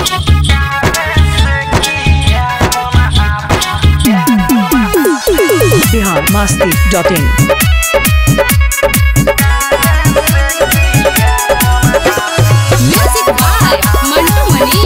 biharmasti.in Music by Mantu Mani.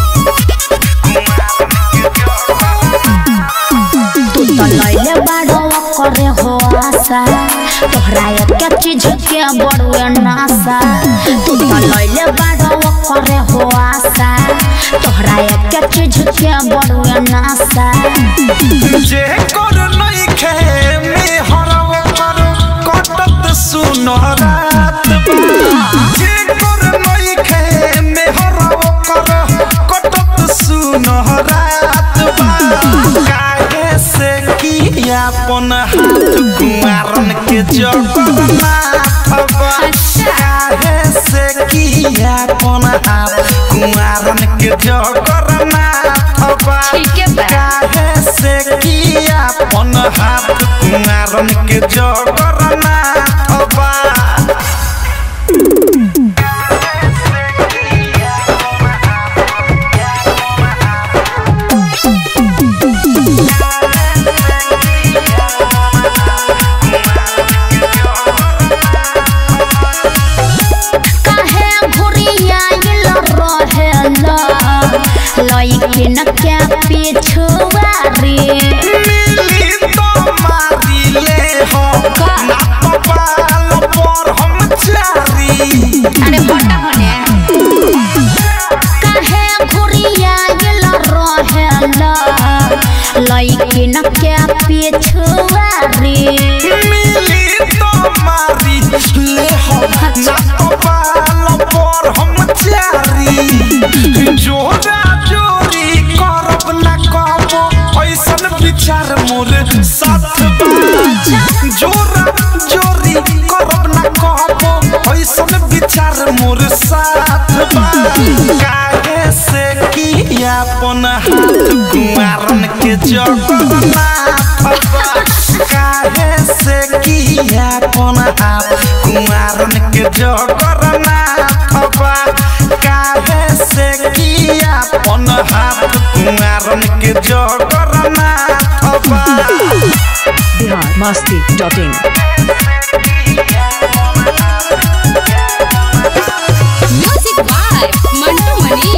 तू तो लैले बाड़ो करे हो आशा तोहरा एक चीज के बड़ुए नासा तू तो लैले बाड़ो करे हो आशा तोहरा एक चीज के बड़ुए नासा जे कर नहीं खे में हरव कर कटत सुनो रात जे कर नहीं खे में हरव कर कटत सुनो रात काहे से किया अपन हाथ कुमारन के जगन्नाथ काहे से किया अपन हाथ कुमारन के जगन्नाथ ठीक है बा। काहे से किया अपन हाथ कुमारन के जगन्नाथ बा काहे घुरिया इल रहेला लइकिन के पिछुआ रे मिली तो मारी ले हो ना पाल पर हम चारी अरे बड़ा होने काहे घुरिया इल रहेला लइकिन के पिछुआ रे मिली तो मारी ले हो ना पाल पर हम चारी जोरा जोरी करब ना कहबो ऐसन विचार मोर साथ बा जोरा जोरी करब ना कहबो ऐसन विचार मोर साथ बा काहे से किया अपन हाथ कुमारन के जगन्नाथ बा काहे से किया अपन हाथ कुमारन के जगन्नाथ बा काहे से किया अपन हाथ कुमारन के जगन्नाथ बा biharmasti.in Music by Mantu Mani.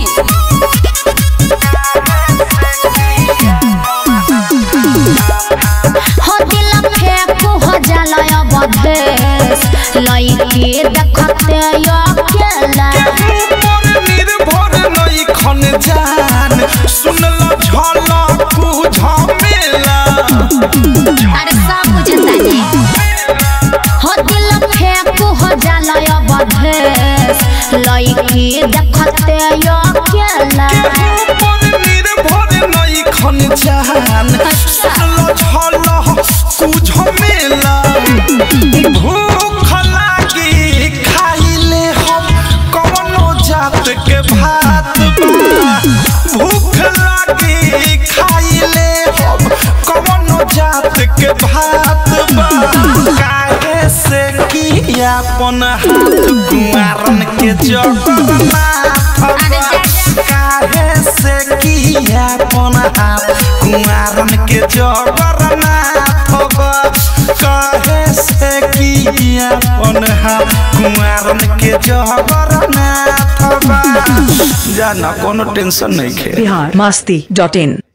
हो दिल फेंकू हो जलय बदेश लइके देखते अकेला ऊपर निर्भर नहीं खन जान सुनल झलकू झमेला अरे सब बुझता नहीं हो दिल फेंकू हो जलय बदेश लइके देखते अकेला ऊपर निर्भर नहीं खन जान सुनल झलकू झमेला भूख लागी खाइले हम कवनो जात के भात बा भूख लागी खाइले हम कवनो जात के भात बा काहे से किया अपन हाथ कुमारन के जगन्नाथ बा काहे से किया अपन हाथ कुमारन के जगन्नाथ बा काहे से किया अपन हाथ कुमारन के जगन्नाथ बा जाना कोनो टेंशन नहीं खे biharmasti.in